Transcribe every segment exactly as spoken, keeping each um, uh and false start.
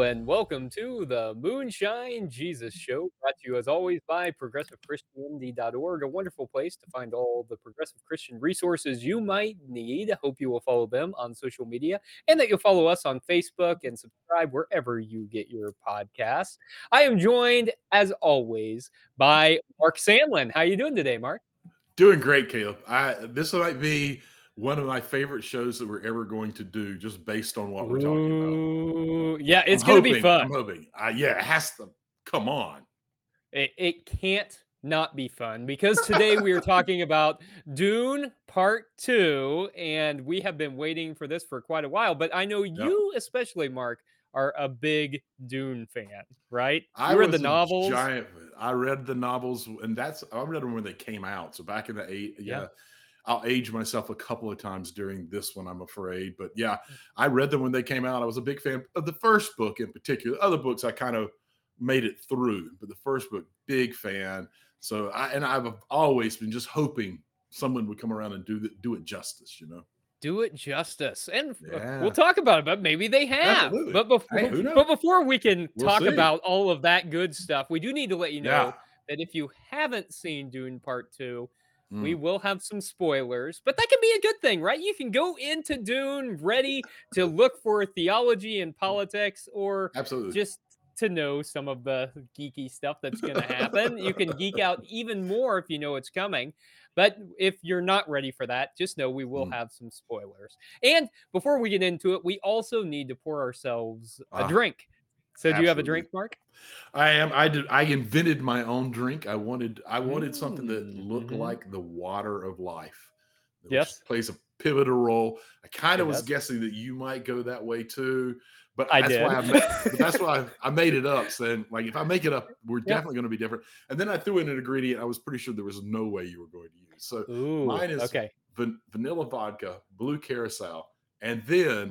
and welcome to the Moonshine Jesus Show, brought to you as always by progressive christianity dot org, a wonderful place to find all the progressive Christian resources you might need. I hope you will follow them on social media and that you'll follow us on Facebook and subscribe wherever you get your podcasts. I am joined, as always, by Mark Sandlin. How you doing today, Mark? Doing great, Caleb. I this might be one of my favorite shows that we're ever going to do, just based on what we're talking about. Ooh, yeah, it's I'm gonna be hoping. fun. I'm hoping. Uh, yeah, it has to. Come on. It, it can't not be fun because today we are talking about Dune Part Two, and we have been waiting for this for quite a while. But I know Yep. you, especially Mark, are a big Dune fan, right? I You read the was a novels. giant. I read the novels, and that's I read them when they came out. So back in the eight, yeah. Yeah. I'll age myself a couple of times during this one, I'm afraid. But yeah, I read them when they came out. I was a big fan of the first book in particular. Other books I kind of made it through, but the first book, big fan. So I and I've always been just hoping someone would come around and do the, do it justice, you know. Do it justice, and uh, Yeah. we'll talk about it. But maybe they have. Absolutely. But before, Hey, who knows? but before we can We'll talk see. about all of that good stuff, we do need to let you know Yeah. that if you haven't seen Dune Part Two, we Mm. will have some spoilers, but that can be a good thing, right? You can go into Dune ready to look for theology and politics, or Absolutely. just to know some of the geeky stuff that's going to happen. You can geek out even more if you know it's coming. But if you're not ready for that, just know we will Mm. have some spoilers. And before we get into it, we also need to pour ourselves a Ah, drink. So do you have a absolutely. drink, Mark? I am. I did. I invented my own drink. I wanted. I wanted something that Mm, looked mhm. like the water of life, which Yes, plays a pivotal role. I kind it of was does. guessing that you might go that way too, but I that's did. why I. Ma- but that's why I, I made it up. Saying like, if I make it up, we're Yeah. definitely going to be different. And then I threw in an ingredient I was pretty sure there was no way you were going to use. So Ooh, mine is okay. van- vanilla vodka, blue curacao, and then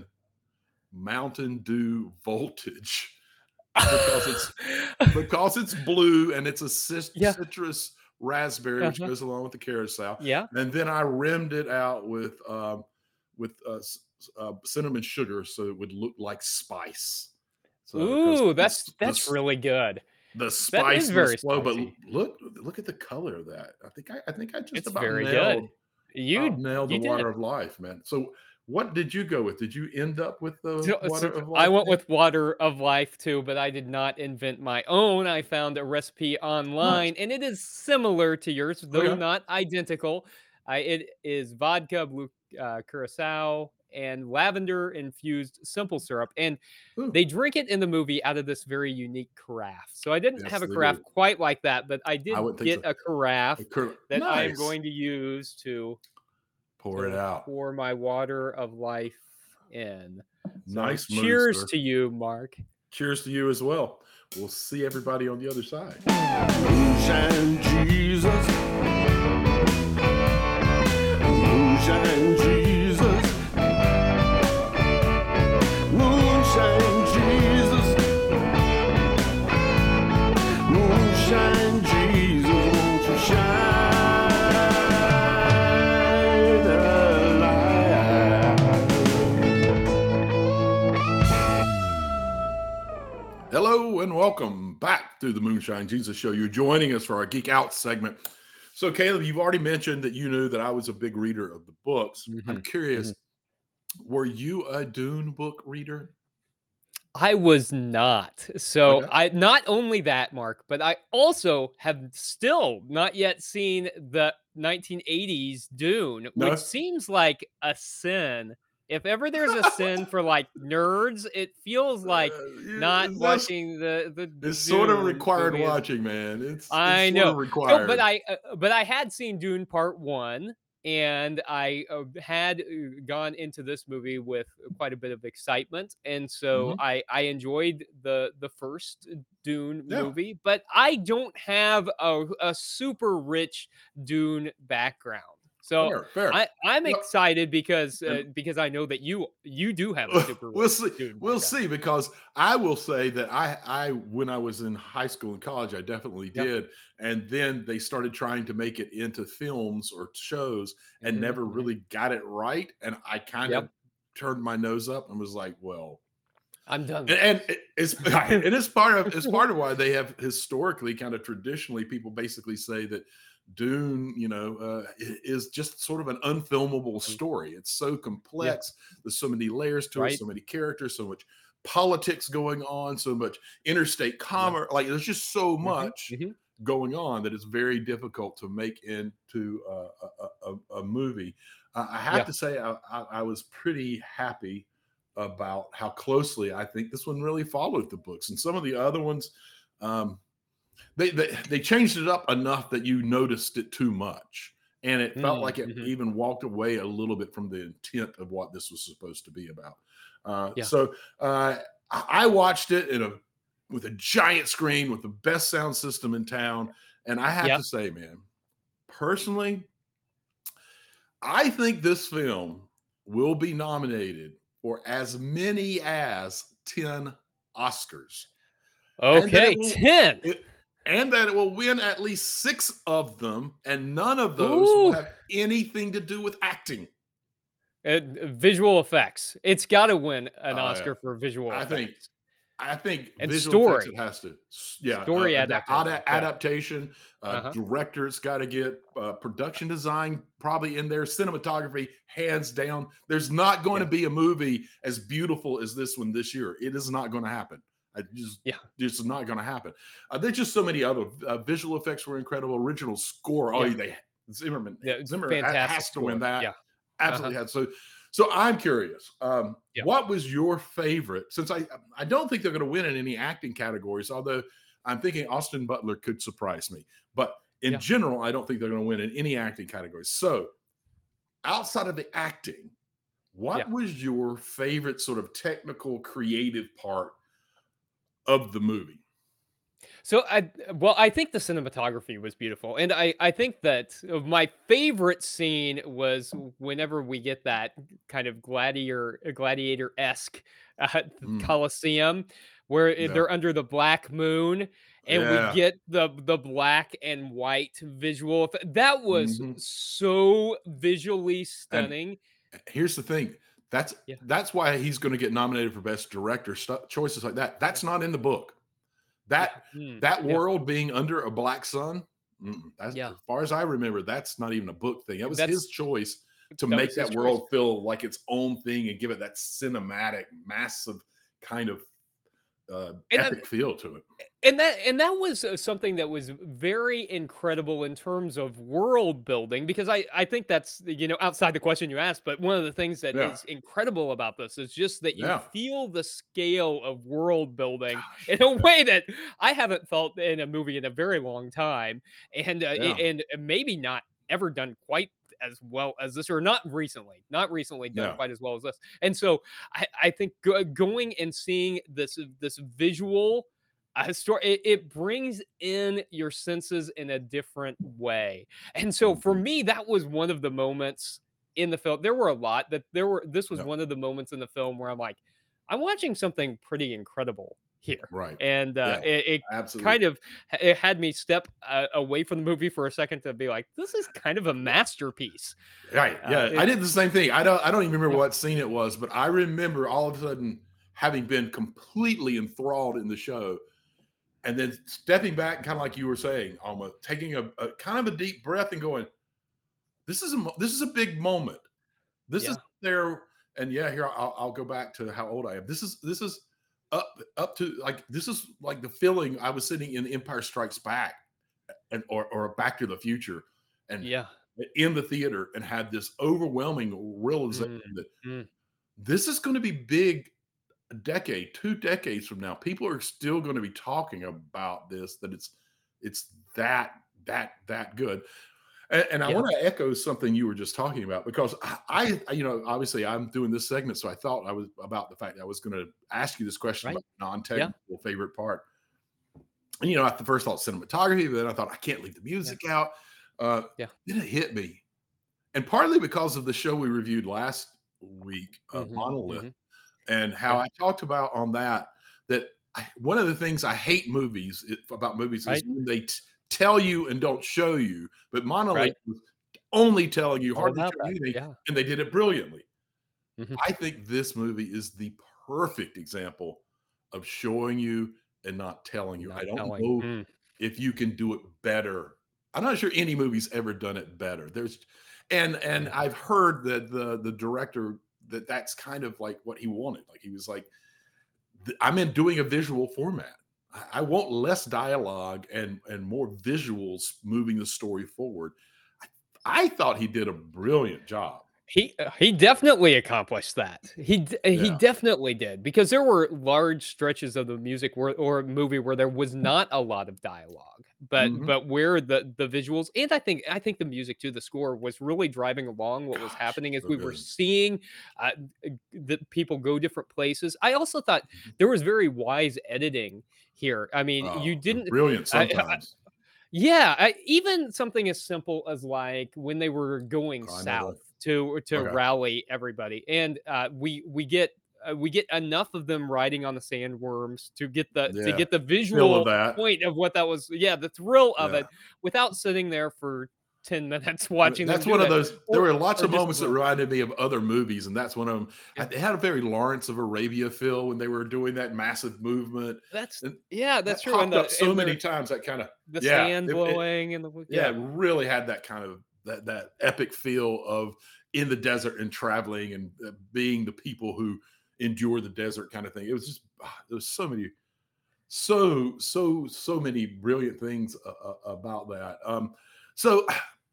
Mountain Dew Voltage. Because it's because it's blue and it's a cit- Yeah. citrus raspberry, which Uh-huh. goes along with the carousel. Yeah. And then I rimmed it out with um, with uh, s- uh, cinnamon sugar, so it would look like spice. So because Ooh, the, that's s- the, that's s- really good. the That is spice very must flow. But spicy. look look at the color of that. I think I, I think I just It's about very good. nailed about You nailed the you water did. of life, man. So what did you go with? Did you end up with the So, water so of I life went thing? with water of life too, but I did not invent my own. I found a recipe Nice. online, and it is similar to yours, though Okay. not identical. I, it is vodka, blue uh, curacao, and lavender infused simple syrup, and Ooh, they drink it in the movie out of this very unique carafe. So I didn't yes, have a they carafe do. quite like that, but I I did wouldn't think get so. a carafe Occur- that I am Nice. going to use to Pour it to out. pour my water of life in. So Nice move, cheers sir. to you, Mark. Cheers to you as well. We'll see everybody on the other side. Moonshine Jesus. Moonshine Jesus. Moonshine Jesus. Moonshine Jesus. Won't you shine a light? Hello and welcome back to the Moonshine Jesus Show. You're joining us for our Geek Out segment. So, Caleb, you've already mentioned that you knew that I was a big reader of the books. I'm Mhm, curious, mhm. were you a Dune book reader? I was not. So Okay. I not only that, Mark, but I also have still not yet seen the nineteen eighties Dune, which No? seems like a sin. If ever there's a sin for like nerds, it feels like Uh, not you- that's watching the the it's sort of Dune required movie is. watching, man. It's it's I sort know. of No, but required. I uh, but I had seen Dune Part one, and I, uh, had, uh, gone into this movie with quite a bit of excitement, and so Mhm. I I enjoyed the the first Dune Yeah. movie, but I don't have a a super rich Dune background. So Fair, fair. I I'm Well, excited because, uh, and because I know that you you do have a super we'll rich see. Dune We'll background. see because I will say that I, I, when I was in high school and college, I definitely Yep. did. And then they started trying to make it into films or shows and Mhm, never mhm. really got it right. And I kind of Yep. turned my nose up and was like, well, I'm done And, with and this. it- it's it is part of it's part of why they have historically, kind of traditionally, people basically say that Dune, you know, uh, i- is just sort of an unfilmable Um, story. It's so yeah, complex. There's so many layers to it, right? so many characters, so much politics going on, so much interstate Yeah. commerce. Like there's just so Mhm, much mhm. going on that it's very difficult to make into a, a, a, a movie. Uh, I have Yeah, to say, I, I, I was pretty happy about how closely I think this one really followed the books, and some of the other ones, um, they, they they changed it up enough that you noticed it too much, and it felt mm, like it mhm. even walked away a little bit from the intent of what this was supposed to be about. Uh, Yeah, so uh, I I watched it in a with a giant screen with the best sound system in town, and I have yeah. to say, man, personally, I think this film will be nominated for as many as ten Oscars, and that it Okay, will ten. it, and that it will win at least six of them, and none of those will Ooh, have anything to do with acting. and visual effects. It's gotta win an Uh, yeah. Oscar for visual I think effects I think and visual effects, it story. has to. Yeah, uh, Story ada- adaptation. ada- Yeah. adaptation, uh, Uh-huh. director, it's got to get uh, production design probably in there, cinematography, hands down. There's not going Yeah, to be a movie as beautiful as this one this year. It is not going to happen. I just, yeah, just not going to happen. Uh, there's just so many other uh, visual effects were incredible. Original score, oh, yeah, they Zimmerman, yeah, Zimmer ha- fantastic has to win score. that. Yeah, uh-huh, Absolutely has. So, so I'm curious. Um, yeah, what was your favorite? Since I I don't think they're going to win in any acting categories, although I'm thinking Austin Butler could surprise me. But in yeah, general, I don't think they're going to win in any acting categories. So outside of the acting, yeah. what was your favorite sort of technical, creative part of the movie? So I well, I think the cinematography was beautiful, and I I think that uh, my favorite scene was whenever we get that kind of gladiator gladiator esque uh, Mm, Colosseum where it- yeah, they're under the black moon. And we yeah, get the the black and white visual. Effect. That was mhm. so visually And stunning. here's the thing. That's Yeah, that's why he's going to get nominated for best director. Stu choices like that. yeah, That's not in the book. yeah, That mm, that yeah, world being under a black sun, mm-mm, that's yeah. as far as I remember, that's not even a book thing. That was his That's choice to that make was his that choice. world feel like its own thing and give it that cinematic, massive kind of uh, And I, epic feel to it. And that and that was, uh, something that was very incredible in terms of world building because I I think that's, you know, outside the question you asked, but one of the things that Yeah, is incredible about this is just that you yeah. feel the scale of world building Gosh, in a way that I haven't felt in a movie in a very long time, and, uh, yeah, a and maybe not ever done quite as well as this, or not recently, not recently done yeah. quite as well as this, and so I I think go going and seeing this this visual a story it, it brings in your senses in a different way. And so for Mhm, me, that was one of the moments in the film. There were a lot that there were this was yeah, one of the moments in the film where I'm like, I'm watching something pretty incredible here. right. And uh, Yeah, it, it absolutely. kind of it had me step uh, away from the movie for a second to be like, this is kind of a masterpiece. Right. Uh, Yeah. I it, did the same thing. I don't I don't even remember yeah, what scene it was, but I remember all of a sudden having been completely enthralled in the show and then stepping back, kind of like you were saying, almost taking a, a kind of a deep breath and going, this is a mo- this is a big moment. This is yeah, there. And yeah, here I'll, I'll go back to how old I am. This is this is up up to like this is like the feeling I was sitting in Empire Strikes Back and or or Back to the Future and yeah. in the theater and had this overwhelming realization Mm, that mm, this is going to be big a decade, two decades from now. People are still going to be talking about this, that it's it's that that that good. And, and I yeah, want to echo something you were just talking about because I, I, you know, obviously I'm doing this segment, so I thought I was about the fact that I was going to ask you this question right. about Yeah, non-technical favorite part. And you know, at the first thought cinematography, but then I thought I can't leave the yeah, music out. Uh, yeah. then it hit me, and partly because of the show we reviewed last week, uh, Hmm, Monolith, hmm. and how Yeah, I talked about on that that I, one of the things I hate movies it, about movies is right, when they t- tell you and don't show you. But Monolith right. was only telling you, All hardly about showing that. you anything, Yeah. and they did it brilliantly. Mhm. I think this movie is the perfect example of showing you and not telling you. Not I don't telling. know Mm. if you can do it better. I'm not sure any movie's ever done it better. There's and and Yeah. I've heard that the the director that that's kind of like what he wanted. Like he was like, "Th- I'm in doing a visual format. I, I want less dialogue and and more visuals moving the story forward." I, I thought he did a brilliant job. He uh, he definitely accomplished that. He d uh, he Yeah. definitely did, because there were large stretches of the music where or movie where there was not a lot of dialogue, but Mhm. but where the the visuals, and I think I think the music too, the score was really driving along what was Gosh, happening as so we were good. seeing, uh, g the people go different places. I also thought Mhm. there was very wise editing here. I mean, you Oh, they're didn't brilliant I sometimes. yeah, I, even something as simple as like when they were going I know south that. to to Okay. rally everybody, and uh, we we get uh, we get enough of them riding on the sandworms to get the to Yeah. get the Feel of visual that. point of what that was. Yeah, the thrill of Yeah. it, without sitting there for ten minutes Uh, watching them That's do one of that, those. There or were lots or of just moments that run. reminded me of other movies, and that's one of them. I, Yeah, it had a very Lawrence of Arabia feel when they were doing that massive movement, that's and yeah, that's that true. And popped up the so and many the times. That kind of the yeah, sand it, it blowing and the yeah, yeah. it really had that kind of that that epic feel of in the desert and traveling and uh, being the people who endure the desert kind of thing. It was just ah, there's so many so so so many brilliant things uh, uh, about that. Um, so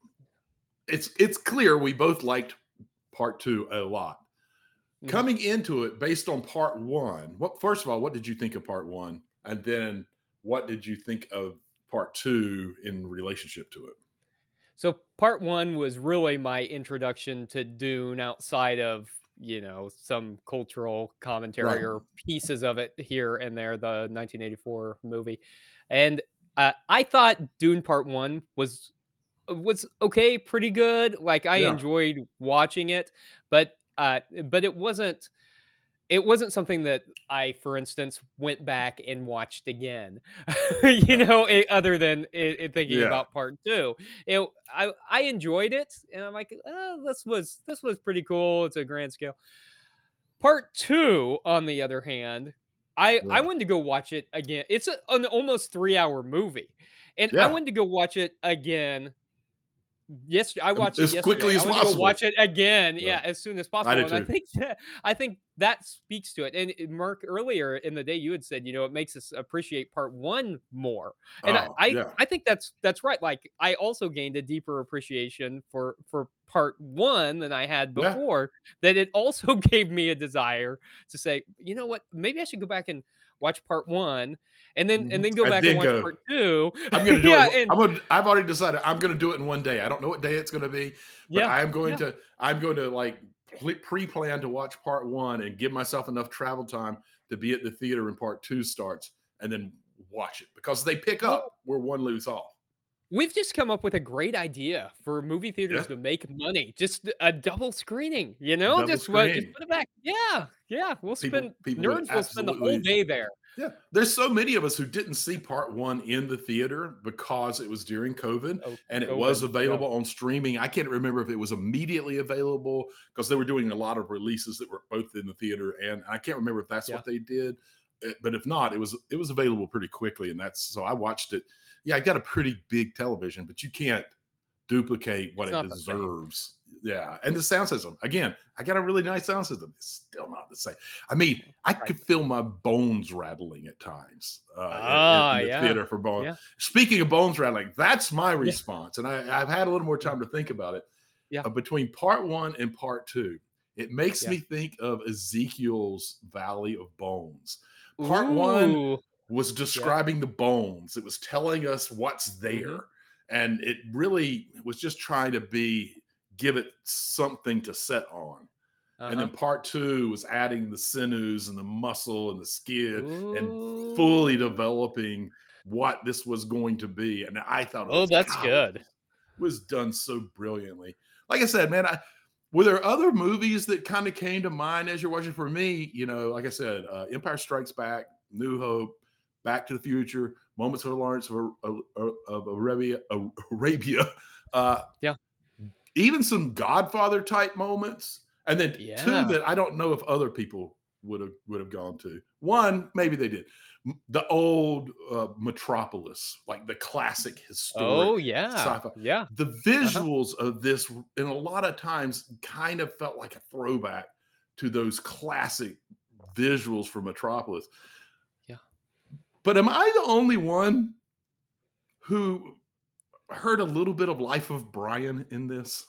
it's it's clear we both liked part two a lot. Mhm. Coming into it based on part one, what first of all, what did you think of part one? And then what did you think of part two in relationship to it? So part one was really my introduction to Dune outside of, you know, some cultural Right. commentary or pieces of it here and there, the nineteen eighty-four movie. And uh, I thought Dune part one was was okay, pretty good. Like I Yeah. enjoyed watching it, but uh but it wasn't it wasn't something that I, for instance, went back and watched again, you Yeah. know, eh, other than I I thinking Yeah. about part two. You know, I I enjoyed it, and I'm like, "Oh, this was this was pretty cool. It's a grand scale." Part two, on the other hand, I I Yeah. wanted to go watch it again. It's a an almost three-hour movie, and I Yeah. wanted to go watch it again. Yes, I Um, watched it As quickly yesterday. I as want to go possible. watch it again, Yeah. yeah, as soon as I possible, did and I too. think that I think that speaks to it, and, eh, Mark, earlier in the day, you had said, you know, it makes us appreciate part one more, and I Oh, I yeah. I think that's that's right. Like, I also gained a deeper appreciation for for part one than I had Yeah. before, that it also gave me a desire to say, "You know what? Maybe I should go back and watch part one, and then and Mhm. then go And back and then watch go. part two." I'm gonna do it. Yeah, one- and I'm gonna. I've already decided. I'm gonna do it in one day. I don't know what day it's gonna be, but yeah, I'm going yeah. to. I'm going to like ple- pre-plan to watch part one and give myself enough travel time to be at the theater when part two starts, and then watch it because they pick up Well, where one leaves off. we've just come up with a great idea for movie Yeah, theaters to make money. Just a double screening, you know? double Just what just screen. put it back. Yeah, yeah. We'll People. spend People would nerds will spend the whole absolutely. day there. Yeah, there's so many of us who didn't see part one in the theater because it was during COVID Oh, and it was COVID. Yeah. available on streaming. I can't remember if it was immediately available because they were doing a lot of releases that were both in the theater, and I can't remember if that's Yeah. what they did. uh, But if not, it was it was available pretty quickly, and that's so I watched it. Yeah, I got a pretty big television, but you can't duplicate what It's it not the same. deserves. Yeah, and the sound system again. I got a really nice sound system. It's still not the same. I mean, I Right. could feel my bones rattling at times uh, in, Ah, in the yeah. theater for bone. Yeah. Speaking of bones rattling, that's my Yeah. response, and I, I've had a little more Yeah. time to think about it. Yeah. Uh, between part one and part two, it makes Yeah. me think of Ezekiel's Valley of Bones. Part one Ooh. was Yeah. describing the bones. It was telling us what's Mhm. there. And it really was just trying to be give it something to set on. And then Uh-huh. part two was adding the sinews and the muscle and the skin and fully Ooh. developing what this was going to be. And I thought it Oh, was that's golly, good. was done so brilliantly. Like I said, man, I were there other movies that kind of came to mind as you're watching? For me, you know, like I said, uh, Empire Strikes Back, New Hope, Back to the Future, Moments of Lawrence of, of, of Arabia, Arabia uh, Yeah. even some Godfather type moments, and then two Yeah. that I don't know if other people would have would have gone to. One, maybe they did. M- The old uh, Metropolis, like the classic historic Oh, yeah. sci-fi. Yeah. The Uh-huh. visuals of this, and a lot of times, kind of felt like a throwback to those classic visuals from Metropolis. Yeah. But am I the only one who heard a little bit of Life of Brian in this?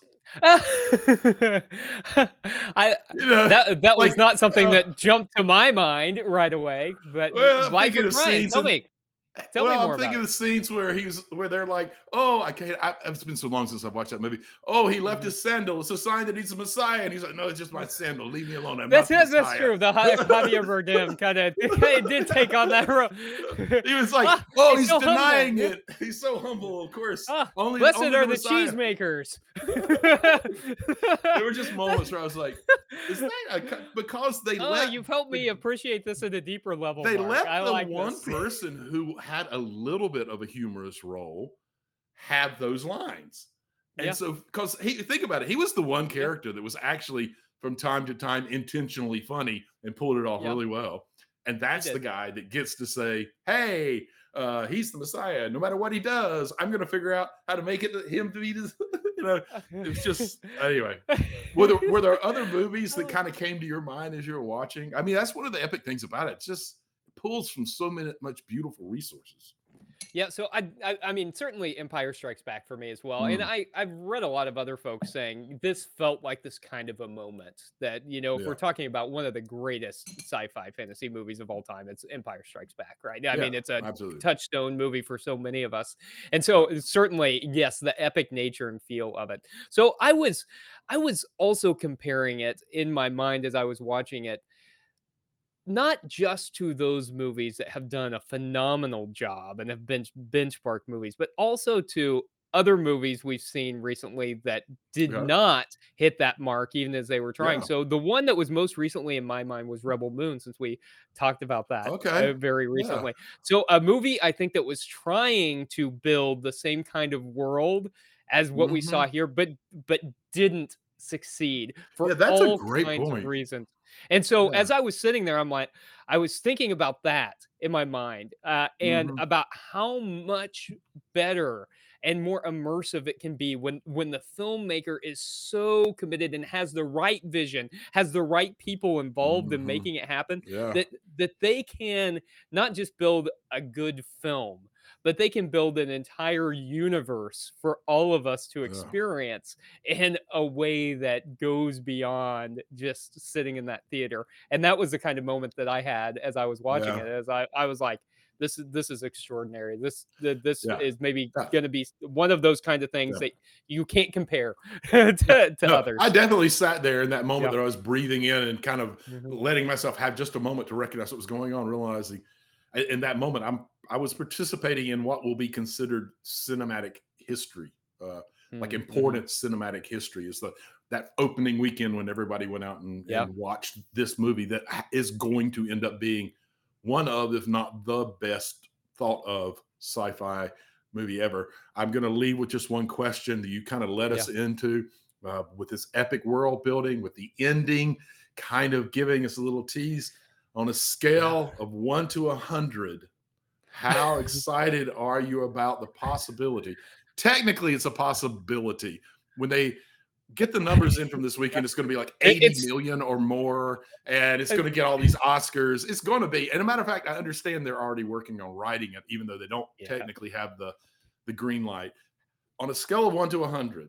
I You know, that that was like, not something uh, that jumped to my mind right away, but well, I'm Life thinking of of Brian, scenes tell in me. Tell me Well, I'm more about thinking it. of scenes where he's where they're like, "Oh, I can't." I, it's been so long since I've watched that movie. Oh, he left Mhm. his sandal. It's a sign that he's a Messiah. And he's like, "No, it's just my Yeah. sandal. Leave me alone. I'm That's not the that's that's Messiah." true. The Ja Javier Bardem kinda it did take on that role. He was like, "Ah, "Oh, he's he's so humble." denying Yeah. it. He's so humble. Of course, "Ah, only blessed only the are the Messiah." cheesemakers." There were just moments where I was like, "Is that a, co-" because they Oh, let you've helped the me appreciate this at a deeper level, they Mark. let I the like one this. person who had a little bit of a humorous role have those lines. And Yeah, so, because he think about it, he was the one yeah, character that was actually from time to time intentionally funny and pulled it off yeah, really well. And he that's the did. guy that gets to say, "Hey, uh, he's the Messiah. No matter what he does, I'm going to figure out how to make it to him to be this." You know, it's just anyway. Were there were there other movies that Oh. kind of came to your mind as you were watching? I mean, that's one of the epic things about it. It's just it pulls from so many much beautiful resources. Yeah, so I, I I mean certainly Empire Strikes Back for me as well. And Mm, I I've read a lot of other folks saying this felt like this kind of a moment that, you know, if we're yeah, talking about one of the greatest sci-fi fantasy movies of all time, it's Empire Strikes Back, right? I yeah, mean, it's a absolutely. touchstone movie for so many of us. And Yeah. so certainly, yes, the epic nature and feel of it. So I was I was also comparing it in my mind as I was watching it not just to those movies that have done a phenomenal job and have been benchmark movies, but also to other movies we've seen recently that did Okay. not hit that mark even as they were trying. Yeah. So the one that was most recently in my mind was Rebel Moon, since we talked about that Okay. uh, very Yeah. recently. So a movie I think that was trying to build the same kind of world as what we Mhm. saw here, but but didn't succeed for Yeah, that's a all great kinds of point. reasons. And so Yeah. as I was sitting there, I'm like, I was thinking about that in my mind, uh, and Mhm. about how much better and more immersive it can be when when the filmmaker is so committed and has the right vision, has the right people involved in Mhm. making it happen, Yeah. that that they can not just build a good film, but they can build an entire universe for all of us to Yeah. experience in a way that goes beyond just sitting in that theater. And that was the kind of moment that I had as I was watching Yeah. it, as I I was like, "This is this is extraordinary. This th this Yeah. is maybe Yeah. gonna be one of those kind of things Yeah. that you can't compare Yeah. to to No, I others." definitely sat there in that moment Yeah. that I was breathing in and kind of Mhm. letting myself have just a moment to recognize what was going on, realizing i- in that moment I'm I was participating in what will be considered cinematic history. Uh, like Mm, mhm. important cinematic history is the that opening weekend when everybody went out and, Yeah. and watched this movie that ha- is going to end up being one of, if not the best thought of sci-fi movie ever. I'm going to leave with just one question that you kind of led Yeah. us into uh, with this epic world building, with the ending, kind of giving us a little tease on a Yeah. scale of one to a hundred. How excited are you about the possibility? Technically, it's a possibility. When they get the numbers in from this Yeah. weekend, it's going to be like It eighty it's million or more, and it's uh, going to get all these Oscars. It's going to be, and a matter of fact, I understand they're already working on writing it, even though they don't yeah. technically have the the green light. On a scale of one to a hundred,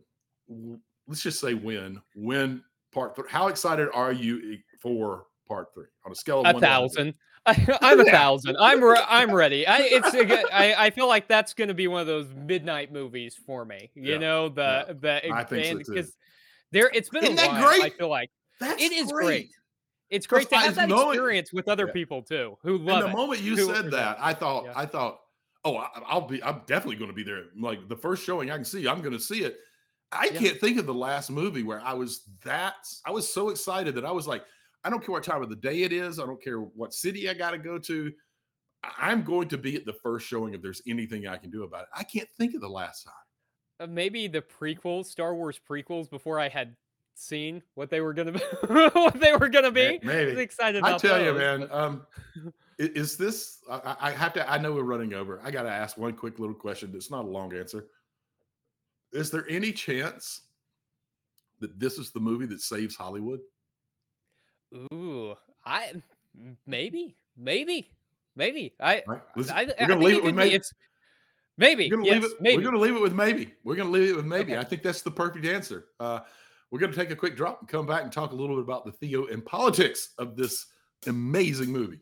let's just say win, win part three. How excited are you for part three on a scale of A one to a hundred? thousand. I I'm a Yeah, thousand. I'm re I'm ready. I it's a good I I feel like that's gonna be one of those midnight movies for me, you yeah, know, yeah. the the I ex think so and too. because there it's been a Isn't that while, I great? feel like. That's It is great. great. It's Because great to I have that know it. experience with other Yeah. people too, who And love the it, moment you who said are there. that, I thought, Yeah. I thought, oh, I, I'll be, I'm definitely going to be there. Like the first showing I can see, I'm going to see it. I Yeah. can't think of the last movie where I was that, I was so excited that I was like, I don't care what time of the day it is. I don't care what city I got to go to. I- I'm going to be at the first showing if there's anything I can do about it. I can't think of the last time. Uh, maybe the prequels, Star Wars prequels before I had seen what they were gonna be, what they were gonna May- be. I was Maybe. excited I about tell you, those, man. but- Um, i- is this? I, I I have to. I know we're running over. I got to ask one quick little question. It's not a long answer. Is there any chance that this is the movie that saves Hollywood? Ooh, I maybe, maybe, maybe. I, Right. Let's- I, I we're gonna think leave it it with could be. maybe. It's maybe. We're gonna Yes, leave it. maybe. We're gonna leave it with maybe. We're gonna leave it with maybe. Okay. I think that's the perfect answer. Uh, we're gonna take a quick drop and come back and talk a little bit about the Theo and politics of this amazing movie.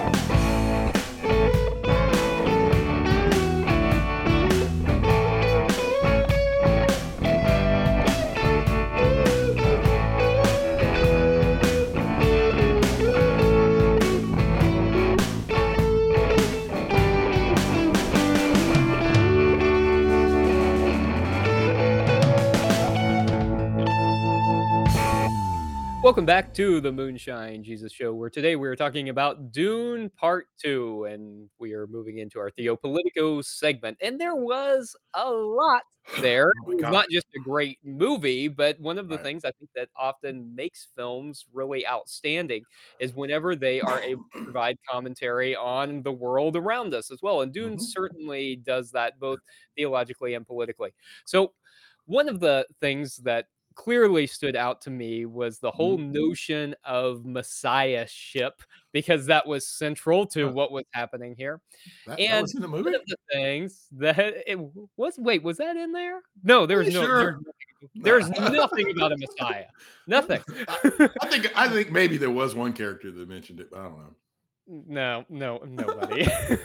Welcome back to the Moonshine Jesus Show, where today we are talking about Dune Part Two, and we are moving into our Theopolitico segment. And there was a lot there. Oh my It was God. not just a great movie, but one of the Right. things I think that often makes films really outstanding is whenever they are able to provide commentary on the world around us as well. And Dune Mhm. certainly does that both theologically and politically. So, one of the things that clearly stood out to me was the whole Mhm. notion of messiahship, because that was central to Huh. what was happening here. That, that And was in the one movie. of the things that it was wait, was that in there? No, there's you no sure? there's, nothing- there's nothing about a messiah. Nothing. I, I think. I think maybe there was one character that mentioned it, but I don't know. No, no, nobody.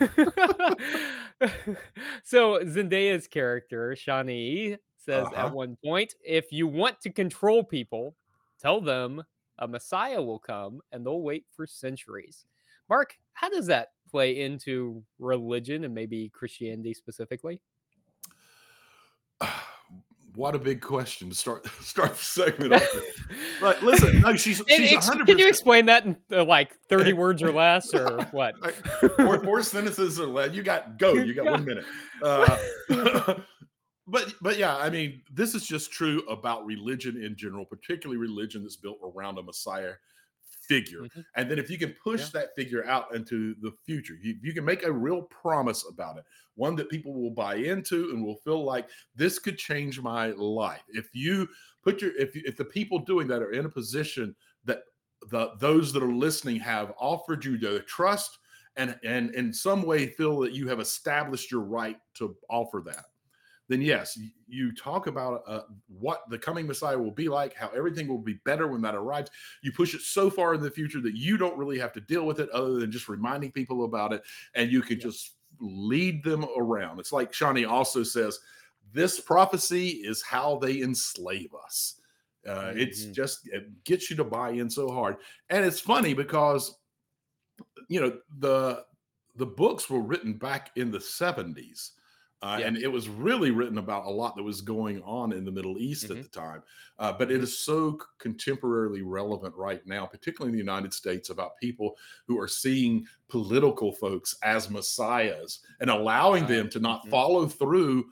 So Zendaya's character, Shani, says Uh-huh. at one point, if you want to control people, tell them a Messiah will come and they'll wait for centuries. Mark, how does that play into religion and maybe Christianity specifically? What a big question to start start the segment off with. But listen, no, she's And she's ex- hundred can you percent. explain that in uh, like thirty words or less, or what? Four, four sentences or less. You got go. You got one minute. Uh, but but yeah, I mean, this is just true about religion in general, particularly religion that's built around a Messiah figure. Mhm. And then if you can push Yeah. that figure out into the future, you, you can make a real promise about it, one that people will buy into and will feel like this could change my life. If you put your if if the people doing that are in a position that the those that are listening have offered you their trust and and in some way feel that you have established your right to offer that, then yes, you, you talk about uh, what the coming Messiah will be like, how everything will be better when that arrives. You push it so far in the future that you don't really have to deal with it other than just reminding people about it, and you can Yeah. just lead them around. It's like Shawnee also says, this prophecy is how they enslave us. Uh, It's Mhm. just, it gets you to buy in so hard. And it's funny because, you know, the the books were written back in the seventies. Uh, Yeah. and it was really written about a lot that was going on in the Middle East Mhm. at the time. Uh, but it is so c- contemporarily relevant right now, particularly in the United States, about people who are seeing political folks as messiahs and allowing Uh, them to not mhm. follow through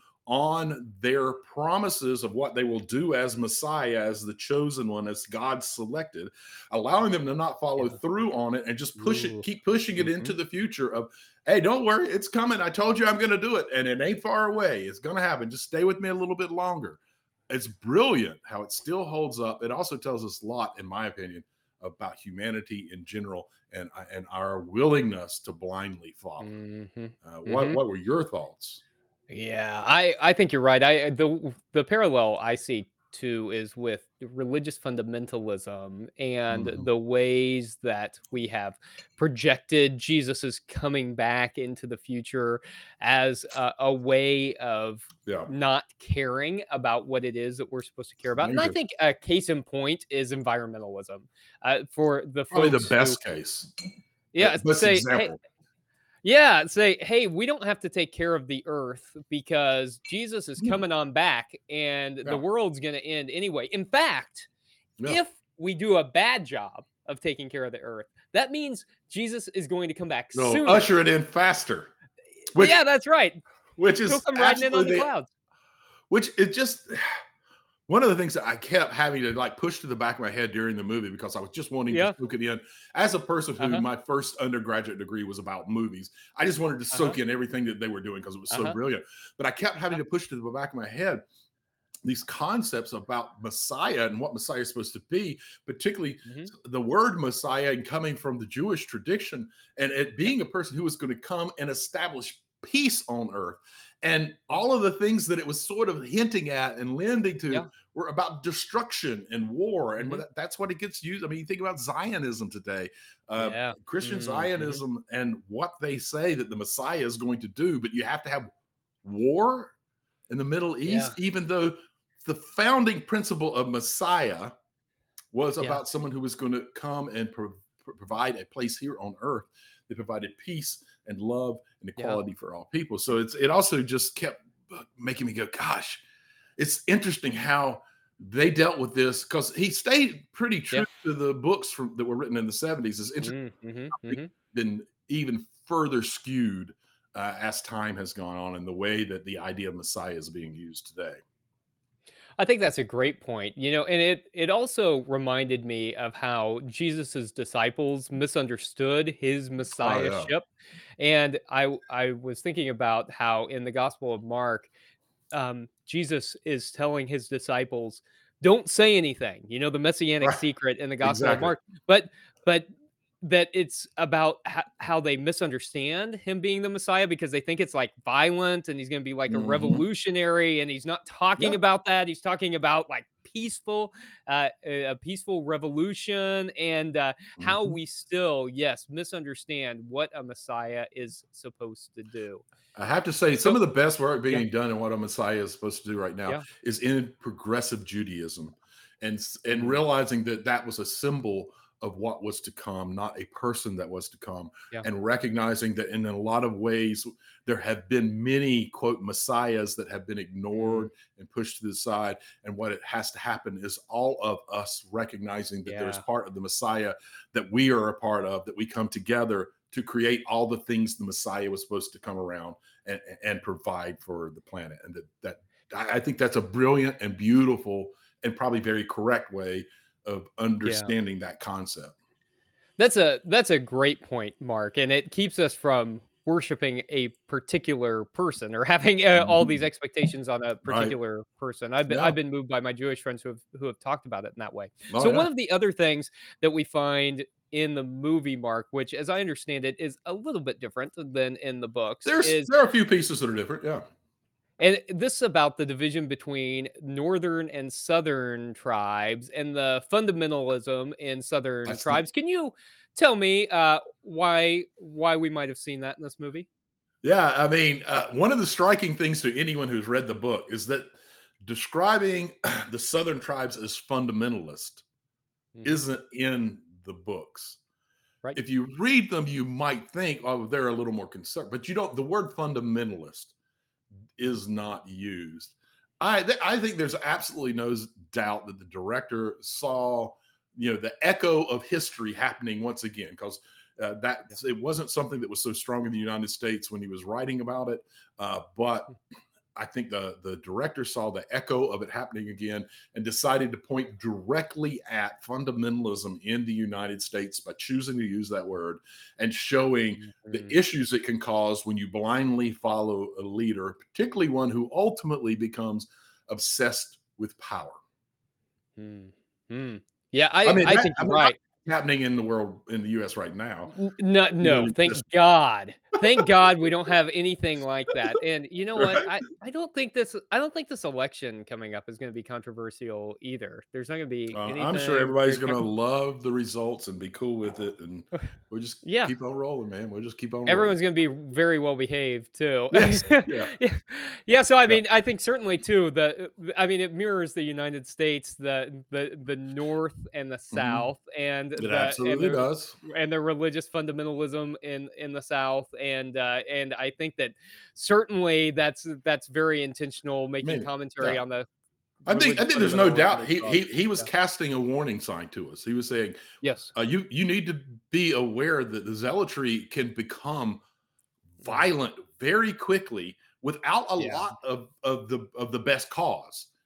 on their promises of what they will do as Messiah, as the chosen one, as God selected, allowing them to not follow Yeah. through on it and just push Ooh. it, keep pushing it Mhm. into the future of, hey, don't worry, it's coming. I told you I'm going to do it, and it ain't far away. It's going to happen. Just stay with me a little bit longer. It's brilliant how it still holds up. It also tells us a lot, in my opinion, about humanity in general and and our willingness to blindly follow. Mhm. Uh, what Mhm. what were your thoughts? Yeah, I I think you're right. I the the parallel I see too is with religious fundamentalism and Mhm. the ways that we have projected Jesus's coming back into the future as a, a way of Yeah, not caring about what it is that we're supposed to care about. And I major. think a case in point is environmentalism. Uh, for the Probably the folks who, best case. yeah, Best say, hey, example. yeah, say, hey, we don't have to take care of the earth because Jesus is Mm, coming on back and the Yeah, world's going to end anyway. In fact, yeah. if we do a bad job of taking care of the earth, that means Jesus is going to come back No, sooner. usher it in faster, which Yeah, that's right. which He'll is come riding in on the absolutely the clouds. which it just One of the things that I kept having to like push to the back of my head during the movie because I was just wanting to Yeah. soak it in. As a person who Uh-huh. my first undergraduate degree was about movies, I just wanted to Uh-huh. soak in everything that they were doing because it was so Uh-huh. brilliant. But I kept having Uh, to push to the back of my head these concepts about Messiah and what Messiah is supposed to be, particularly mhm. the word Messiah and coming from the Jewish tradition and it Yeah. being a person who was going to come and establish peace on earth. And Mhm. all of the things that it was sort of hinting at and lending to Yeah. were about destruction and war. And Mhm. that- that's what it gets used. I mean, you think about Zionism today, uh, Yeah. Christian Mm, mhm. Zionism, and what they say that the Messiah is going to do, but you have to have war in the Middle Yeah. East, even though the founding principle of Messiah was Yeah. about someone who was going to come and pro- pro- provide a place here on earth that provided peace and love and Yeah. equality for all people. So it's it also just kept uh, making me go, gosh, it's interesting how they dealt with this because he stayed pretty true Yeah. to the books from, that were written in the seventies. It's interesting Mm, mhm. how they've Mhm. been even further skewed uh, as time has gone on and the way that the idea of Messiah is being used today. I think that's a great point. You know, and it it also reminded me of how Jesus's disciples misunderstood his Oh yeah. messiahship. And I w- I was thinking about how in the Gospel of Mark, um, Jesus is telling his disciples, "Don't say anything." You know, the messianic Right. secret in the Gospel of Exactly. Mark, but but that it's about ho- how they misunderstand him being the Messiah because they think it's like violent and he's going to be like a Mhm. revolutionary, and he's not talking Yeah. about that. He's talking about like peaceful, uh, a a peaceful revolution, and uh, how Mhm. we still, yes, misunderstand what a Messiah is supposed to do. I have to say, some So, of the best work yeah, being done and what a Messiah is supposed to do right now yeah. is in progressive Judaism, and s- and Mm, realizing that that was a symbol of what was to come, not a person that was to come, yeah. and recognizing that in a lot of ways there have been many quote messiahs that have been Mm, ignored and pushed to the side, and what it has to happen is all of us recognizing that there's yeah. part of the Messiah that we are a part of, that we come together to create all the things the Messiah was supposed to come around and, and provide for the planet. And that, that I think that's a brilliant and beautiful and probably very correct way of Yeah. understanding that concept. That's a that's a great point, Mark, and it keeps us from worshiping a particular person or having uh, all these Mhm. expectations on a Right. particular person. I've been Yeah. I've been moved by my Jewish friends who have who have talked about it in that way. Oh, So yeah. one of the other things that we find in the movie, Mark, which as I understand it is a little bit different than in the books, There's is there are a few pieces that are different. Yeah. and this is about the division between northern and southern tribes and the fundamentalism in southern That's the tribes. Can you tell me uh, why why we might have seen that in this movie? yeah. I mean, uh, one of the striking things to anyone who's read the book is that describing the Southern tribes as fundamentalist Mhm. isn't in the books. Right. If you read them, you might think, oh, they're a little more concerned, but you don't. The word fundamentalist is not used. I th- I think there's absolutely no doubt that the director saw, you know, the echo of history happening once again because uh, that Yeah. it wasn't something that was so strong in the United States when he was writing about it, uh, but Mm, I think the the director saw the echo of it happening again and decided to point directly at fundamentalism in the United States by choosing to use that word and showing the mhm, issues it can cause when you blindly follow a leader, particularly one who ultimately becomes obsessed with power. mm, mm. Yeah, I I mean, I that, think I you're mean, right. happening in the world in the U S right now. N no Even no, exists, thank God. Thank God we don't have anything like that, and you know what? right? I I don't think this I don't think this election coming up is gonna be controversial either. There's not gonna be Uh, I'm sure anything everybody's very going to contro love the results and be cool with it, and we'll just Yeah. keep on rolling, man. We'll just keep on rolling. Everyone's gonna be very well behaved too. Yes, yeah, Yeah. Yeah, so I yeah. mean, I think certainly too, the I mean, it mirrors the United States, the the the North and the Mhm. South, and It the and absolutely the does. and the religious fundamentalism in in the South, and uh, and I think that certainly that's that's very intentional, I making mean, commentary yeah. on the I think I religious think there's no fundamentalism doubt as he well. he he was Yeah. casting a warning sign to us. He was saying, Yes. uh, "You you need to be aware that the zealotry can become Mm. violent very quickly without a Yeah. lot of of the of the best cause.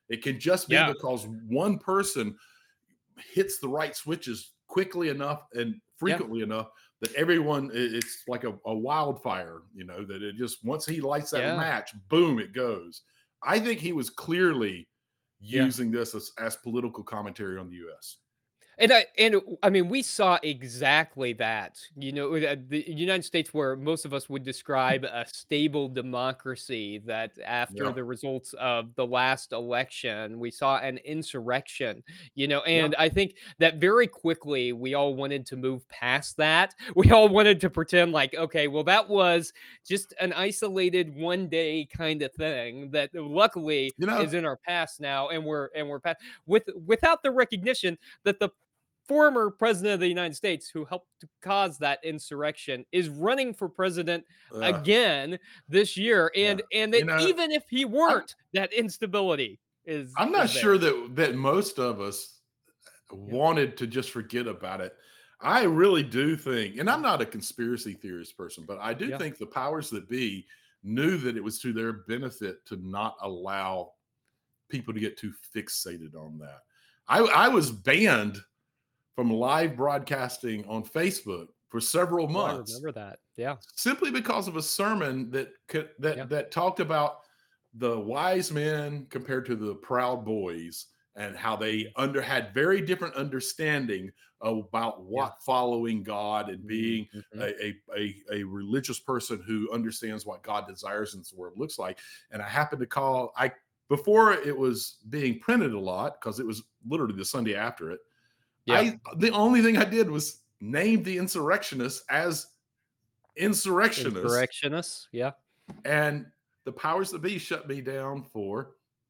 It can just be Yeah. because one person hits the right switches quickly enough and frequently yeah. enough that everyone, it's like a, a wildfire, you know, that it just, once he lights that yeah. match, boom, it goes. I think he was clearly using yeah. this as, as political commentary on the U S. And I, and I mean, we saw exactly that, you know, the United States, where most of us would describe a stable democracy, that after yeah. the results of the last election, we saw an insurrection, you know, and yeah. I think that very quickly we all wanted to move past that. We all wanted to pretend like, okay, well, that was just an isolated one day kind of thing that luckily you know, is in our past now. And we're, and we're past with, without the recognition that the former president of the United States, who helped to cause that insurrection, is running for president uh, again this year. And yeah. and that you know, even if he weren't, I'm, that instability is. I'm not is sure that that most of us yeah. wanted to just forget about it. I really do think, and I'm not a conspiracy theorist person, but I do yeah. think the powers that be knew that it was to their benefit to not allow people to get too fixated on that. I, I was banned from live broadcasting on Facebook for several months. Oh, I remember that. Yeah. Simply because of a sermon that could, that yeah. that talked about the wise men compared to the proud boys, and how they under had very different understanding about what yeah. following God and being mm-hmm. a, a, a religious person who understands what God desires in this world looks like. And I happened to call, I before it was being printed a lot, because it was literally the Sunday after it, Yeah. I, the only thing I did was name the insurrectionists as insurrectionists. Insurrectionists, yeah. And the powers that be shut me down for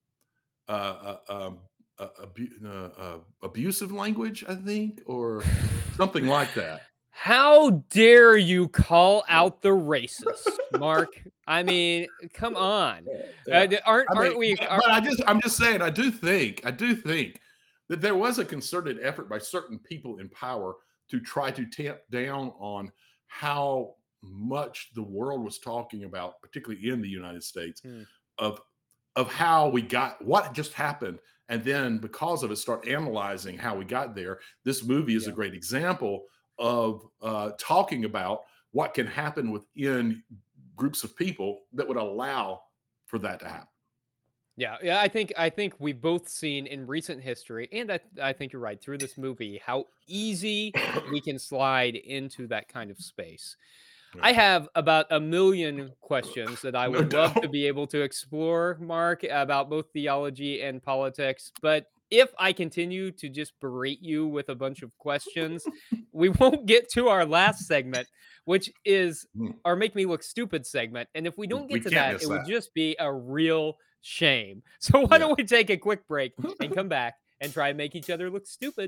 uh, uh, um, uh, abu- uh, uh, abusive language, I think, or something like that. How dare you call out the racists, Mark? I mean, come on. Yeah. Uh, aren't I mean, aren't we? But, Are, but I just, I'm just saying, I do think, I do think. that there was a concerted effort by certain people in power to try to tamp down on how much the world was talking about, particularly in the United States, hmm. of, of how we got, what just happened. And then because of it, start analyzing how we got there. This movie is yeah. a great example of uh, talking about what can happen within groups of people that would allow for that to happen. Yeah, yeah, I think I think we've both seen in recent history, and I, I think you're right, through this movie, how easy we can slide into that kind of space. Yeah. I have about a million questions that I would no love to be able to explore, Mark, about both theology and politics. But if I continue to just berate you with a bunch of questions, we won't get to our last segment, which is our Make Me Look Stupid segment. And if we don't get we to that, it that. would just be a real shame. So why yeah. don't we take a quick break and come back and try and make each other look stupid?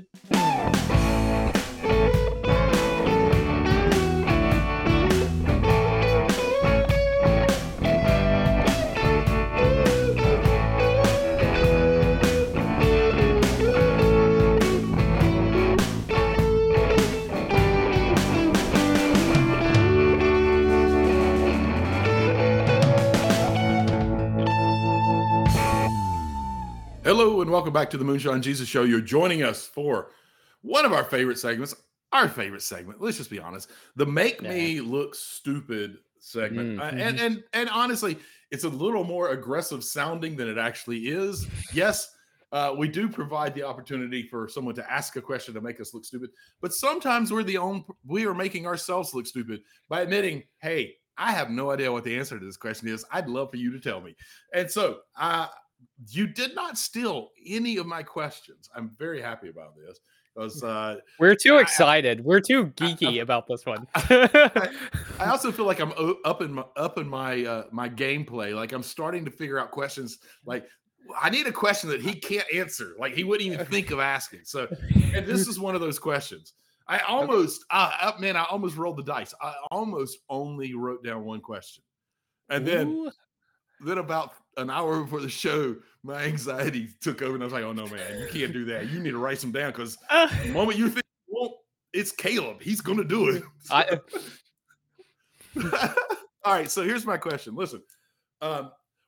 Hello and welcome back to the Moonshine Jesus Show. You're joining us for one of our favorite segments, our favorite segment. Let's just be honest, the Make yeah. Me Look Stupid segment. Mm-hmm. Uh, and and and honestly, it's a little more aggressive sounding than it actually is. Yes, uh, we do provide the opportunity for someone to ask a question to make us look stupid, but sometimes we're the own we are making ourselves look stupid by admitting, hey, I have no idea what the answer to this question is. I'd love for you to tell me. And so, uh, you did not steal any of my questions. I'm very happy about this because uh, we're too excited. I, we're too geeky I, I, about this one. I, I also feel like I'm up in my up in my uh, my gameplay. Like I'm starting to figure out questions. Like I need a question that he can't answer. Like he wouldn't even think of asking. So, and this is one of those questions. I almost, uh, man, I almost rolled the dice. I almost only wrote down one question, and then. Ooh. Then about an hour before the show, my anxiety took over, and I was like, "Oh no, man, you can't do that. You need to write some down because uh, the moment you think, well, it's Caleb. He's going to do it." I, All right, so here's my question. Listen, um,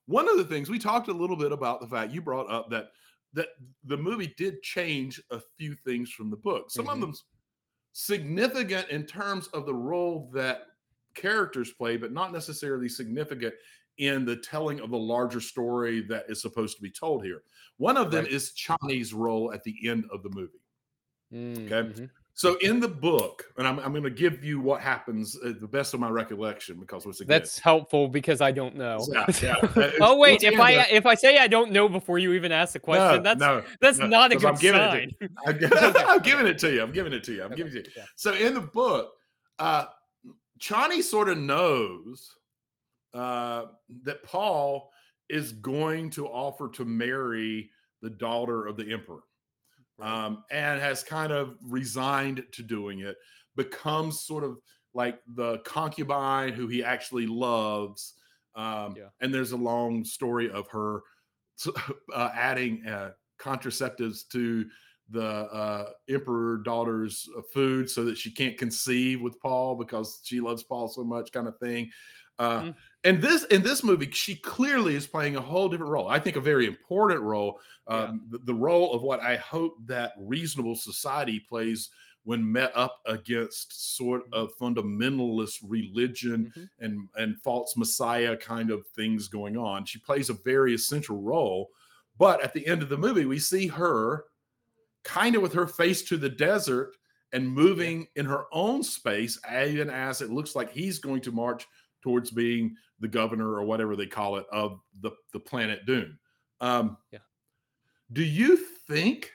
one of the things we talked a little bit about the fact you brought up that that the movie did change a few things from the book. Some of Mhm. them significant in terms of the role that characters play, but not necessarily significant in the telling of the larger story that is supposed to be told here. One of them Right. is Chani's role at the end of the movie. Mm, Okay. mhm. So in the book, and I'm, I'm going to give you what happens at the best of my recollection, because once again, That's helpful because I don't know. yeah, yeah. uh, it's- Oh, wait, once if again, I the- if I say I don't know before you even ask the question, no, that's no, that's no, not a because good I'm giving it to sign. you. I'm, gi- Okay, I'm okay. giving it to you. I'm giving it to you. I'm Okay, giving it to you. yeah. So in the book, uh, Chani sort of knows uh, that Paul is going to offer to marry the daughter of the emperor, Right. um, and has kind of resigned to doing it, becomes sort of like the concubine who he actually loves. Um, Yeah. and there's a long story of her uh, adding uh, contraceptives to the uh, emperor daughter's uh, food so that she can't conceive with Paul because she loves Paul so much, kind of thing. Uh, Mm, and this in this movie, she clearly is playing a whole different role. I think a very important role, yeah. um, the, the role of what I hope that reasonable society plays when met up against sort of fundamentalist religion Mhm. and and false messiah kind of things going on. She plays a very essential role, but at the end of the movie, we see her kind of with her face to the desert and Yeah. moving in her own space, even as it looks like he's going to march towards being the governor or whatever they call it of the, the planet Dune. Um, Yeah. do you think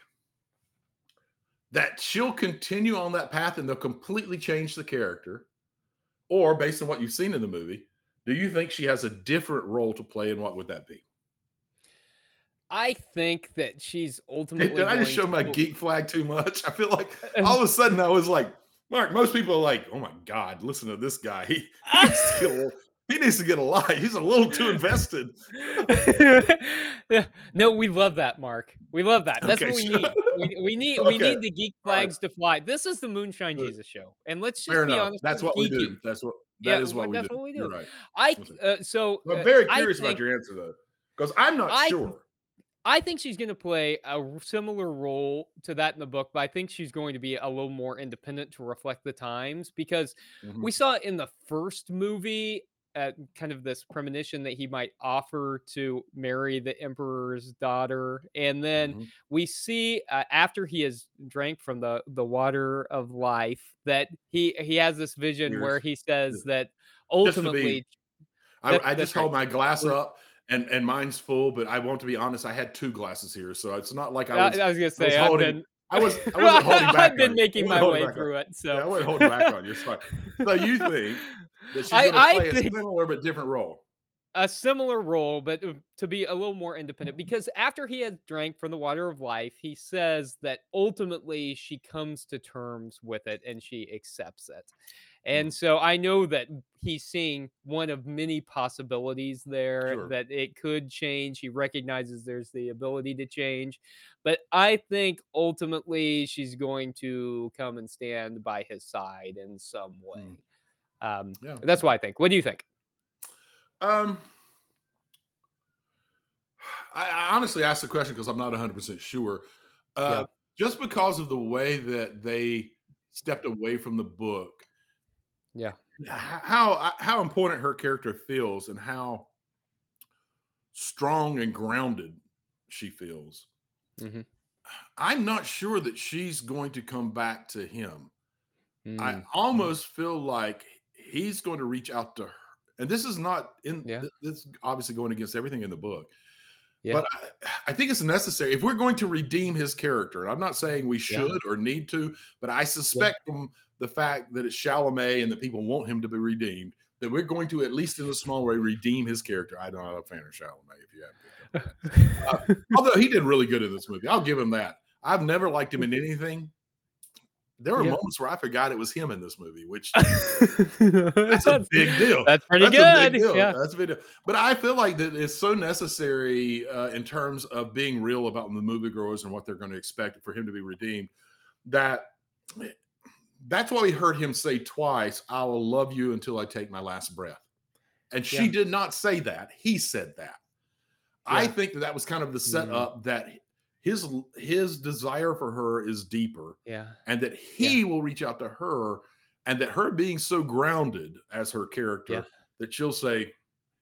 that she'll continue on that path and they'll completely change the character? Or based on what you've seen in the movie, do you think she has a different role to play, and what would that be? I think that she's Hey, ultimately did I just going show my to geek flag too much? I feel like um, all of a sudden I was like, Mark, most people are like, oh my God, listen to this guy. He, he needs to get a little, he needs to get a light. He's a little too invested. Yeah. No, we love that, Mark. We love that. That's Okay, what we sure. need. We, we need we Okay. need the geek All right. flags to fly. This is the Moonshine Good. Jesus show, and let's Fair just be enough. honest, That's we're what we do. geeky. That's what that Yeah, is what what- we that's do. what we You're do. right. I Okay. uh, so I'm uh, very I curious think about your answer though, because I'm not I sure. I think she's going to play a r- similar role to that in the book, but I think she's going to be a little more independent to reflect the times because we Mhm, saw in the first movie uh, kind of this premonition that he might offer to marry the emperor's daughter, and then mhm. we see uh, after he has drank from the the water of life that he he has this vision where Cheers. he says Just that just to be ultimately I, that I just that's right. hold my glass We're, up and and mine's full, but I want to be honest. I had two glasses here, so it's not like I I, was I was gonna I was say I've holding. been I was I wasn't holding back I've on been you. I making wasn't my holding way back on. through it, Yeah, so I wasn't holding back on you. It's fine. So you think that she's I going to I play a think similar but different role? a similar role, but uh, to be a little more independent. Because after he had drank from the water of life, he says that ultimately she comes to terms with it and she accepts it. Hmm, And so I know that he's seeing one of many possibilities there sure. that it could change. He recognizes there's the ability to change. But I think ultimately she's going to come and stand by his side in some Hmm, way. Um, yeah. that's what I think. What do you think? Um, I, I honestly asked the question because I'm not one hundred percent sure. Uh, Yeah. just because of the way that they stepped away from the book, Yeah. h- how how important her character feels and how strong and grounded she feels. Hmm. I'm not sure that she's going to come back to him. I Mm. Mhm. almost feel like he's going to reach out to her. And this is not in Yeah. th- this is obviously going against everything in the book. Yeah. But I, I think it's necessary if we're going to redeem his character. And I'm not saying we Yeah. should or need to, but I Yeah. suspect from the fact that it's Chalamet and that people want him to be redeemed, that we're going to, at least in a small way, redeem his character. I'm not a fan of Chalamet, if you haven't picked up on that. Uh, although he did really good in this movie. I'll give him that. I've never liked him in anything. There were Yeah. moments where I forgot it was him in this movie, which that's a That's big deal. that's pretty That's a big good. deal. Yeah. That's a big deal. But I feel like that it's so necessary uh, in terms of being real about the moviegoers and what they're going to expect for him to be redeemed. That that's why we heard him say twice, "I will love you until I take my last breath." And she Yeah. did not say that. He said that. I Yeah. think that that was kind of the Mm. setup that his his desire for her is deeper, Yeah. and that Yeah. he will reach out to her, and that her being so grounded as her Yeah. character that she'll say,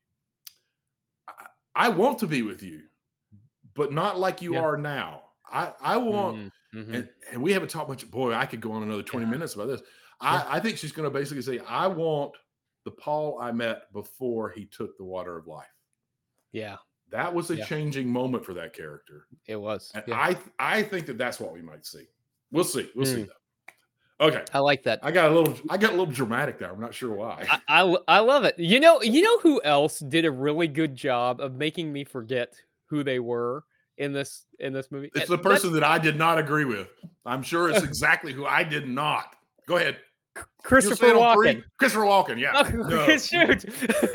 I, I want to be with you, but not like you Yeah. are now. I, I want, Mm. Mhm. and, and we haven't talked much. Boy, I could go on another twenty Yeah. minutes about this. Yeah. I, I think she's going to basically say, I want the Paul I met before he took the water of life. Yeah. That was a Yeah. changing moment for that character. It was. And Yeah. I I think that that's what we might see. We'll see. We'll see Mm. though. Okay. I like that. I got a little I got a little dramatic there. I'm not sure why. I, I l- I love it. You know, you know who else did a really good job of making me forget who they were in this in this movie? It's Uh, the person that I did not agree with. I'm sure it's exactly who I did not. Go ahead. that's You'll Christopher say it on three? Walken. Christopher Walken, yeah. Oh, No. shoot!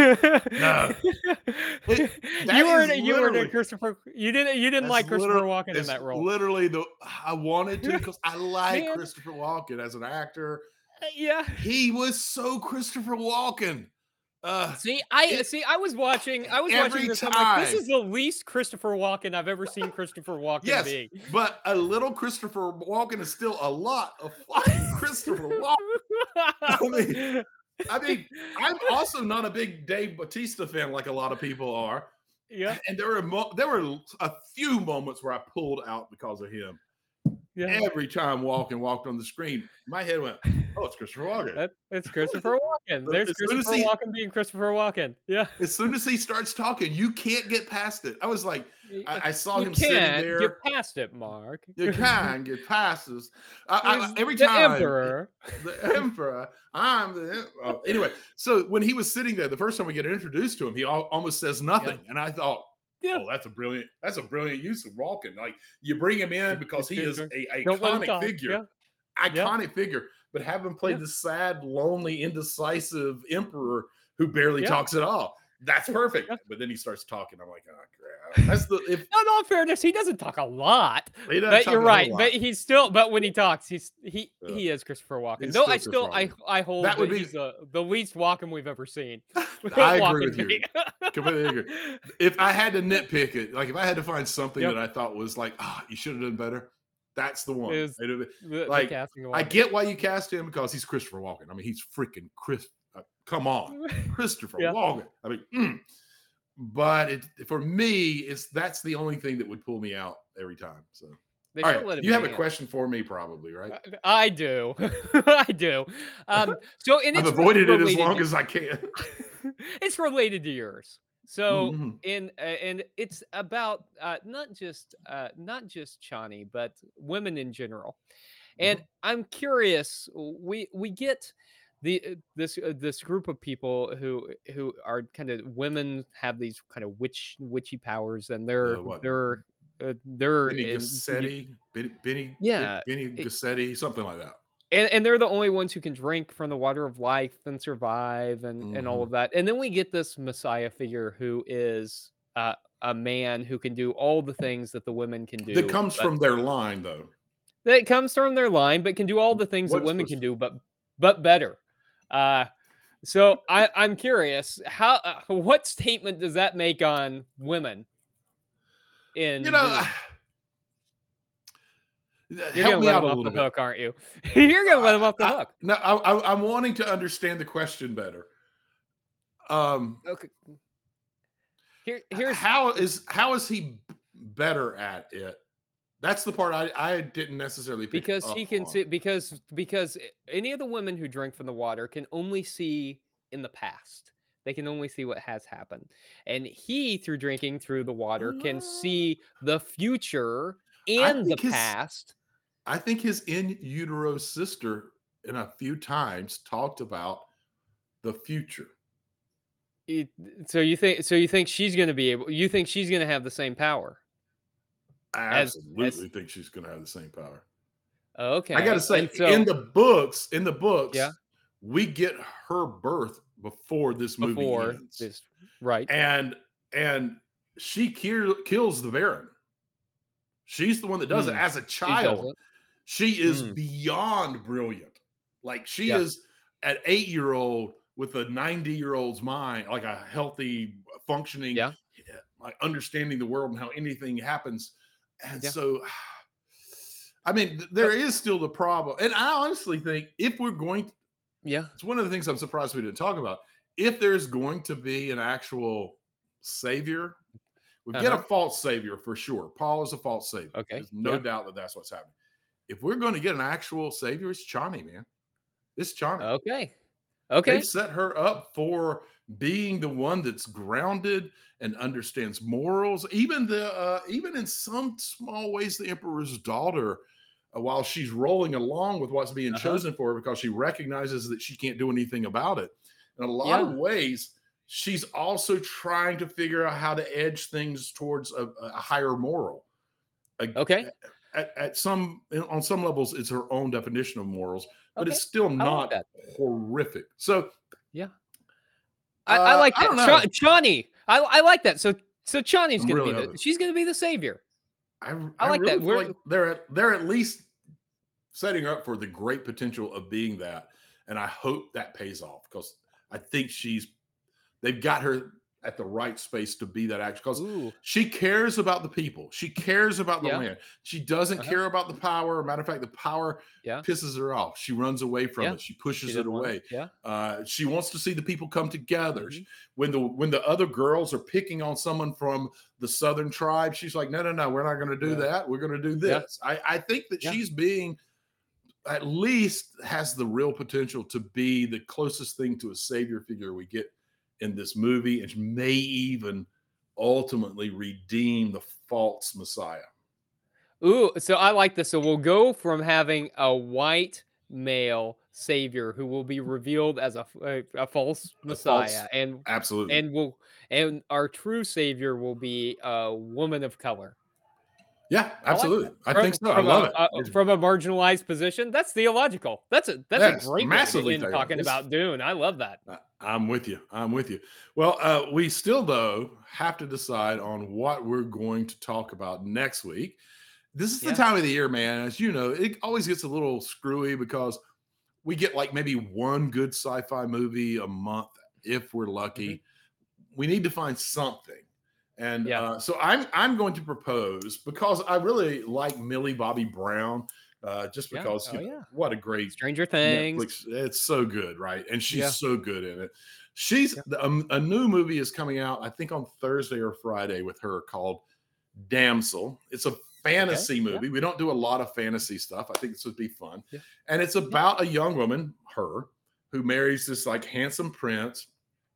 No. It- that you were is you were literally- Christopher. You didn't you didn't That's like Christopher literally- Walken in it's that role. Literally the I wanted to because I like Man. Christopher Walken as an actor. Uh, yeah. He was so Christopher Walken. Uh See, I It- see. I was watching. I was Every watching this. I'm like, this time. is the least Christopher Walken I've ever seen Christopher Walken Yes, be. but a little Christopher Walken is still a lot of fucking Christopher Walken. I mean, I mean, I'm also not a big Dave Bautista fan like a lot of people are. yeah, And there were mo- there were a few moments where I pulled out because of him. yeah. Every time Walken walked on the screen, my head went, "Oh, it's Christopher Walken." That, it's Christopher Walken. But There's as soon as Christopher he- Walken being Christopher Walken. Yeah. As soon as he starts talking, you can't get past it. I was like, I, I saw you him sitting can't there. get past it, Mark. You can get past this. I, I, He's every the time, Emperor. the emperor. I'm the em- oh, anyway. So when he was sitting there, the first time we get introduced to him, he al- almost says nothing, and I thought, Yeah. "Oh, that's a brilliant. That's a brilliant use of Walken. Like you bring him in because he is a, a Don't let him iconic talk. figure, Yeah. iconic figure. But have him play Yeah. the sad, lonely, indecisive emperor who barely Yeah. talks at all. That's perfect. Yeah. But then he starts talking. I'm like, oh crap. That's the if No, no, in fairness, he doesn't talk a lot. he doesn't But talk you're a whole right. lot. But he's still. But when he talks, he's he Yeah. he is Christopher Walken. He's Though still I still I Christopher I hold That that, would be- he's the the least Walken we've ever seen. I agree Walken with to you. me. Completely agree. If I had to nitpick it, like if I had to find something Yep. that I thought was like, ah, you should have done better, that's the one. Is It'd have been- The- the Like, casting of I Walken. get why you cast him because he's Christopher Walken. I mean, he's freaking Chris. Uh, come on, Christopher Yeah. Walken. I mean, mm. but it for me, it's that's the only thing that would pull me out every time. So, They all should let right, him you have a in. question for me, probably, right? I do. I do. Um, so and I've it's avoided it as related long to- as I can. it's related to yours. So Mhm. in uh, and it's about uh, not just uh, not just Chani, but women in general. And I'm curious. We we get the uh, this uh, this group of people who who are kind of women have these kind of witch witchy powers, and they're Uh, what? they're uh, they're Benny in- Gassetti, Benny, Benny, Yeah, Benny it- Gassetti, something like that. and, and they're the only ones who can drink from the water of life and survive and, and all Mhm. of that. And then we get this Messiah figure who is uh, a man who can do all the things that the women can do. That comes but- from their line, though. that comes from their line, but can do all the things that What's women this? can do, but but better. Uh, so I, I'm curious, how uh, what statement does that make on women? In You know, the- you're help gonna me let out them a off little the bit. hook, aren't you? You're gonna let them off the I- hook. No, I, I, I'm wanting to understand the question better. Um, Okay. Here, here's how is how is he b- better at it? That's the part I, I didn't necessarily pick because he up can on. see because because any of the women who drink from the water can only see in the past. They can only see what has happened, and he, through drinking through the water, can see the future and the think his- past. I think his in utero sister, in a few times, talked about the future. It- so you think so you think she's going to be able? You think she's going to have the same power? I As- absolutely as- think she's going to have the same power. Okay, I got to say, and so in the books, in the books, Yeah. we get her birth before this movie before ends, this, right? and and she kill, kills the Baron. She's the one that does it Hmm. as a She does child. it. She is Mm. beyond brilliant. Like she Yeah. is an eight year old with a ninety year old's mind, like a healthy, functioning. Yeah. like understanding the world and how anything happens. And Yeah. so, I mean, th- there is still the problem. And I honestly think if we're going to, Yeah. it's one of the things I'm surprised we didn't talk about. If there's going to be an actual savior, we get a Uh-huh. false savior for sure. Paul is a false savior. Okay. There's no Yeah. doubt that that's what's happening. If we're going to get an actual savior, it's Chani, man. It's Chani. Okay. Okay. They've set her up for being the one that's grounded and understands morals. Even the uh, even in some small ways, the emperor's daughter, uh, while she's rolling along with what's being Uh-huh. chosen for her because she recognizes that she can't do anything about it. In a lot Yeah. of ways, she's also trying to figure out how to edge things towards a, a higher moral. A- Okay. At, at some on some levels, it's her own definition of morals, but Okay. it's still I like not that. horrific. So Yeah. I, I uh, like I that. don't know. Cha- Chani. I, I like that. So so Chani's I'm gonna really be the hoping. she's gonna be the savior. I, I I like really that. feel We're- like they're at, they're at least setting her up for the great potential of being that, and I hope that pays off because I think she's they've got her at the right space to be that actor because Ooh. she cares about the people, she cares about the Yeah. land, she doesn't Uh-huh. care about the power. Matter of fact, the power Yeah. pisses her off. She runs away from Yeah. it. She She pushes it doesn't want away. it. Yeah. Uh, she wants to see the people come together. Mhm. When the when the other girls are picking on someone from the southern tribe, she's like, no, no, no, we're not going to do Yeah. that. We're going to do Yeah. this. I, I think that Yeah. she's being at least has the real potential to be the closest thing to a savior figure we get in this movie, and may even ultimately redeem the false Messiah. Ooh, so I like this. So we'll go from having a white male savior who will be revealed as a, f- a, a false A messiah, false- and Absolutely. and will and our true savior will be a woman of color. yeah, I like absolutely. that. I, From- think so. I from love a, it. a- It's- from a marginalized position. That's theological. That's a that's Yes, a great way massively in theological. talking It's- about Dune. I love that. I- I'm with you. I'm with you. Well, uh, we still, though, have to decide on what we're going to talk about next week. This is the Yeah. time of the year, man. As you know, it always gets a little screwy because we get like maybe one good sci-fi movie a month if we're lucky. We need to find something. And Yeah. uh, so I'm I'm going to propose because I really like Millie Bobby Brown, uh, just Yeah. because Oh, you know, yeah. what a great Stranger Things. Netflix. It's so good, right? And she's Yeah. so good in it. She's Yeah. the- um, a new movie is coming out, I think, on Thursday or Friday with her called Damsel. It's a fantasy yeah. movie. We don't do a lot of fantasy stuff. I think this would be fun. Yeah. And it's about a young woman, her, who marries this like handsome prince.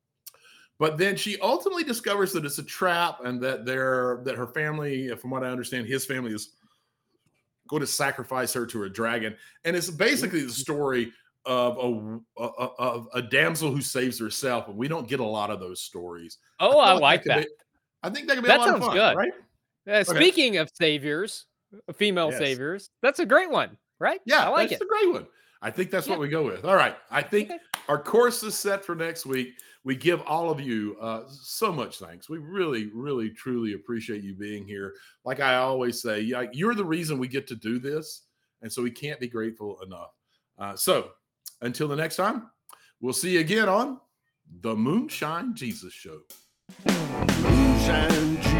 But then she ultimately discovers that it's a trap and that they're that her family, from what I understand, his family is going to sacrifice her to a dragon. And it's basically the story of a, a- of a damsel who saves herself. And we don't get a lot of those stories. Oh, I feel like could that. be- I think that could be That a lot of sounds fun, good. right? Uh, speaking of saviors, uh, female Yes. saviors, that's a great one, right? Yeah, I like that's it. a great one. I think that's Yeah. what we go with. All right. I think Okay. our course is set for next week. We give all of you uh, so much thanks. We really, really, truly appreciate you being here. Like I always say, like, you're the reason we get to do this. And so we can't be grateful enough. Uh, so until the next time, we'll see you again on the Moonshine Jesus Show. Moonshine